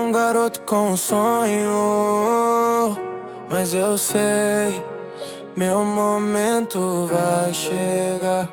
um garoto com um sonho, mas eu sei, meu momento vai chegar.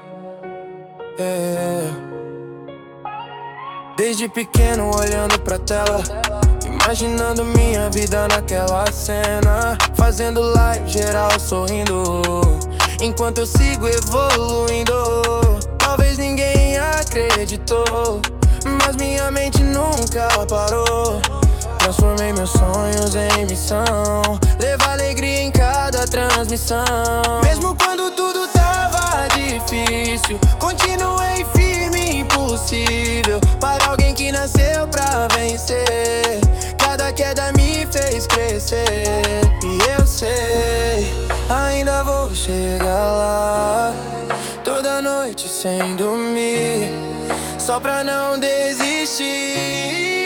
Desde pequeno olhando pra tela, imaginando minha vida naquela cena, fazendo live, geral sorrindo, enquanto eu sigo evoluindo. Talvez ninguém acreditou, mas minha mente nunca parou. Transformei meus sonhos em missão, levar alegria em cada transmissão. Mesmo quando tudo tava difícil, continuei firme e impossível para alguém que nasceu pra vencer. Cada queda me fez crescer, e eu sei, ainda vou chegar lá. Toda noite sem dormir, só pra não desistir.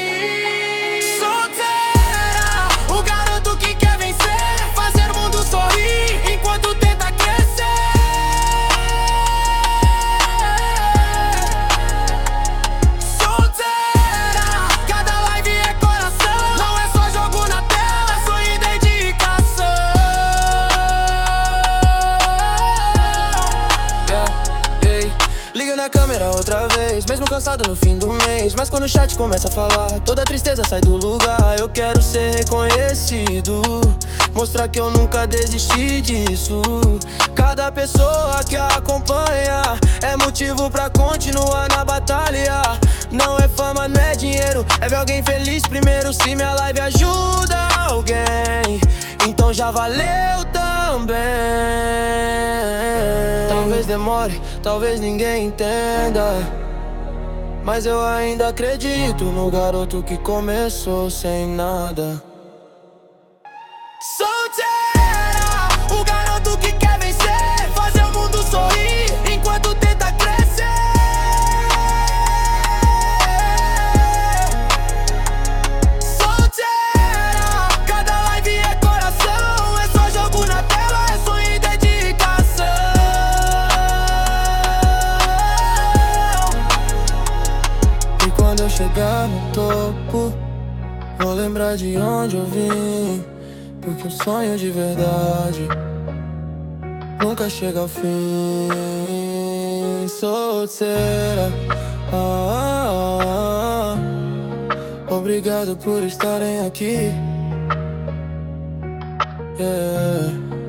Solteira, o garoto que quer vencer, fazer o mundo sorrir enquanto tenta crescer. Solteira, cada live é coração, não é só jogo na tela, é sonho e dedicação. Liga na câmera outra vez, mesmo cansado no fim do mês, mas quando o chat começa a falar, toda a tristeza sai do lugar. Eu quero ser reconhecido, mostrar que eu nunca desisti disso. Cada pessoa que acompanha é motivo pra continuar na batalha. Não é fama, não é dinheiro, é ver alguém feliz primeiro. Se minha live ajuda alguém, então já valeu também. Talvez demore, talvez ninguém entenda, mas eu ainda acredito no garoto que começou sem nada. Solteira, o garoto que quer vencer, fazer o mundo sorrir enquanto tenta crescer. Solteira, cada live é coração, é só jogo na tela, é sonho e dedicação. E quando eu chegar no topo, vou lembrar de onde eu vim, porque o sonho de verdade nunca chega ao fim. Solteira, obrigado por estarem aqui. Yeah.